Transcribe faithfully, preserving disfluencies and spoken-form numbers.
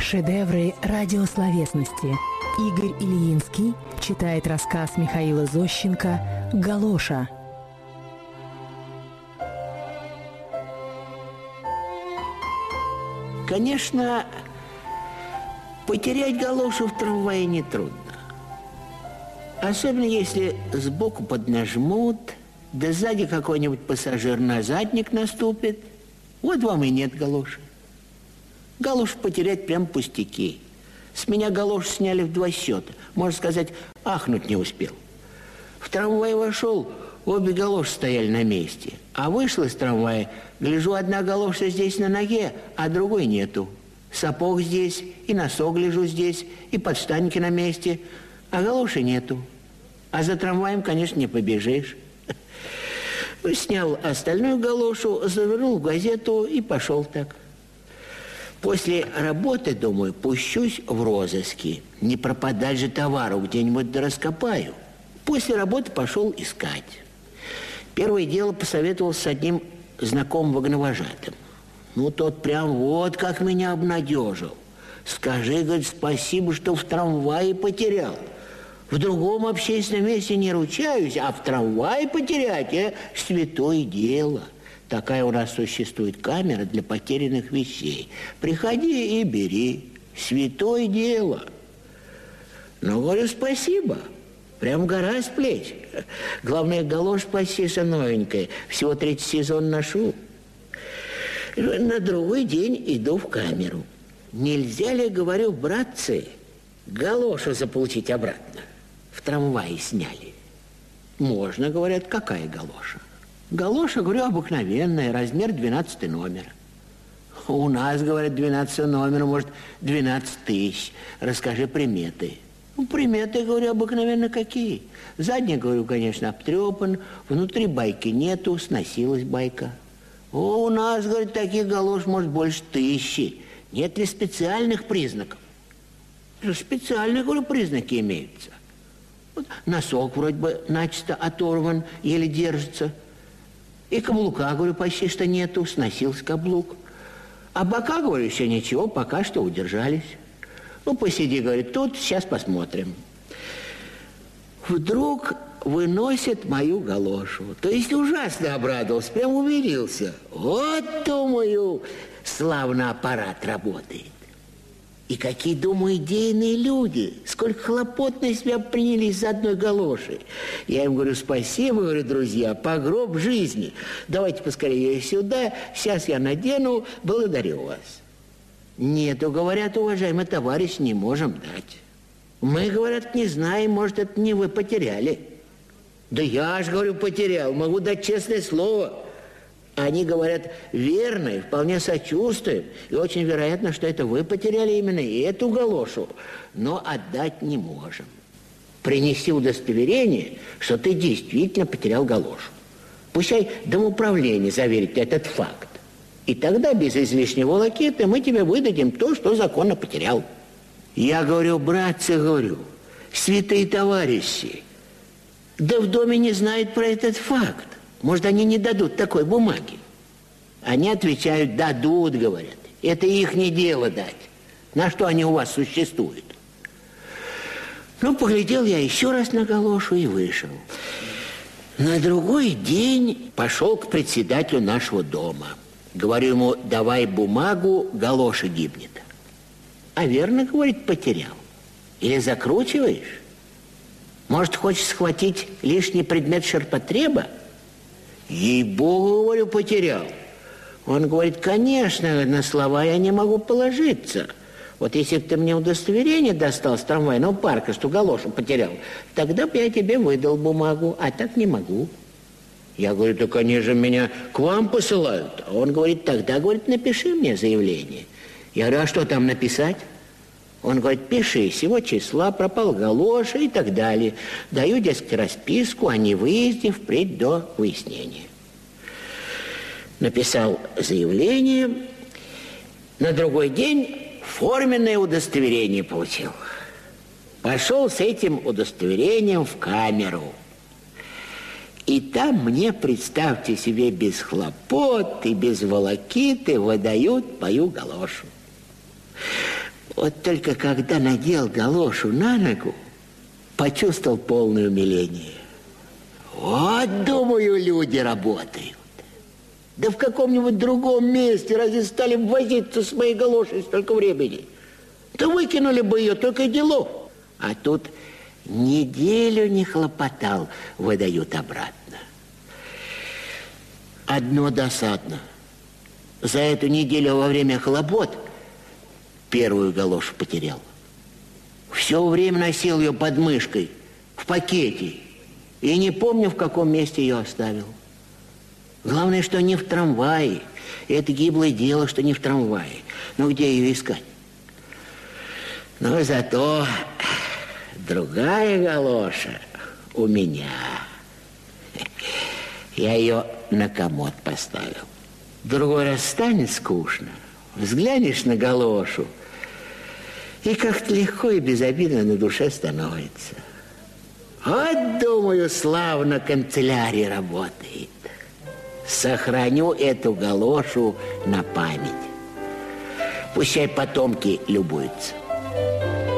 Шедевры радиословесности. Игорь Ильинский читает рассказ Михаила Зощенко «Галоша». Конечно, потерять галошу в трамвае нетрудно. Особенно если сбоку поднажмут, да сзади какой-нибудь пассажир на задник наступит. Вот вам и нет галоши. Галошу потерять прям пустяки. С меня галошу сняли в два счета. Можно сказать, ахнуть не успел. В трамвай вошел, обе галоши стояли на месте. А вышел из трамвая, гляжу, одна галоша здесь на ноге, а другой нету. Сапог здесь, и носок гляжу здесь, и подштанники на месте, а галоши нету. А за трамваем, конечно, не побежишь. Снял остальную галошу, завернул в газету и пошел так. После работы, думаю, пущусь в розыски. Не пропадать же товару, где-нибудь да раскопаю. После работы пошел искать. Первое дело посоветовался с одним знакомым вагоновожатым. Ну, тот прям вот как меня обнадежил. Скажи, говорит, спасибо, что в трамвае потерял. В другом общественном месте не ручаюсь, а в трамвае потерять – это святое дело. Такая у нас существует камера для потерянных вещей. Приходи и бери. Святое дело. Ну, говорю, спасибо. Прям гора с плеч. Главное, галоша почти что новенькая. Всего третий сезон ношу. На другой день иду в камеру. Нельзя ли, говорю, братцы, галошу заполучить обратно? В трамвае сняли. Можно, говорят, какая галоша? Галоша, говорю, обыкновенная, размер двенадцатый номер. У нас, говорят, двенадцатый номер, может, двенадцать тысяч. Расскажи приметы. Ну, приметы, говорю, обыкновенно какие? Задний, говорю, конечно, обтрепан, внутри байки нету, сносилась байка. О, у нас, говорит, таких галош, может, больше тысячи. Нет ли специальных признаков? Специальные, говорю, признаки имеются. Вот носок вроде бы начисто оторван, еле держится. И каблука, говорю, почти что нету, сносился каблук. А бока, говорю, еще ничего, пока что удержались. Ну, посиди, говорит, тут, сейчас посмотрим. Вдруг выносят мою галошу. То есть ужасно обрадовался, прям умилился. Вот, думаю, славно аппарат работает. И какие, думаю, идейные люди. Сколько хлопот на себя приняли из одной галоши. Я им говорю, спасибо, говорю, друзья, погроб жизни. Давайте поскорее сюда, сейчас я надену, благодарю вас. Нету, говорят, уважаемый товарищ, не можем дать. Мы, говорят, не знаем, может, это не вы потеряли. Да я ж, говорю, потерял, могу дать честное слово. Они говорят, верно и вполне сочувствуем. И очень вероятно, что это вы потеряли именно и эту галошу. Но отдать не можем. Принеси удостоверение, что ты действительно потерял галошу. Пускай домоуправление заверит этот факт. И тогда без излишнего волокиты мы тебе выдадим то, что законно потерял. Я говорю, братцы, говорю, святые товарищи, да в доме не знают про этот факт. Может, они не дадут такой бумаги? Они отвечают, дадут, говорят. Это их не дело дать. На что они у вас существуют? Ну, поглядел я еще раз на галошу и вышел. На другой день пошел к председателю нашего дома. Говорю ему, давай бумагу, галоша гибнет. А верно, говорит, потерял. Или закручиваешь? Может, хочешь схватить лишний предмет ширпотреба? Ей-богу, говорю, потерял. Он говорит, конечно, на слова я не могу положиться. Вот если бы ты мне удостоверение достал с трамвайного парка, что галошу потерял, тогда бы я тебе выдал бумагу, а так не могу. Я говорю, так они же меня к вам посылают. А он говорит, тогда, говорит, напиши мне заявление. Я говорю, а что там написать? Он говорит, пиши, сего числа пропал галоша и так далее. Даю, дескать, расписку о невыезде впредь до выяснения. Написал заявление. На другой день форменное удостоверение получил. Пошел с этим удостоверением в камеру. И там мне, представьте себе, без хлопот и без волокиты выдают мою галошу. Вот только когда надел галошу на ногу, почувствовал полное умиление. Вот, думаю, люди работают. Да в каком-нибудь другом месте разве стали возиться с моей галошей столько времени? Да выкинули бы ее, только и делов. А тут неделю не хлопотал, выдают обратно. Одно досадно. За эту неделю во время хлопот первую галошу потерял. Все время носил ее под мышкой, в пакете. И не помню, в каком месте ее оставил. Главное, что не в трамвае. Это гиблое дело, что не в трамвае. Ну, где ее искать? Но зато другая галоша у меня. Я ее на комод поставил. Другой раз станет скучно. Взглянешь на галошу, и как-то легко и безобидно на душе становится. Вот, думаю, славно канцелярия работает. Сохраню эту галошу на память. Пущай потомки любуются.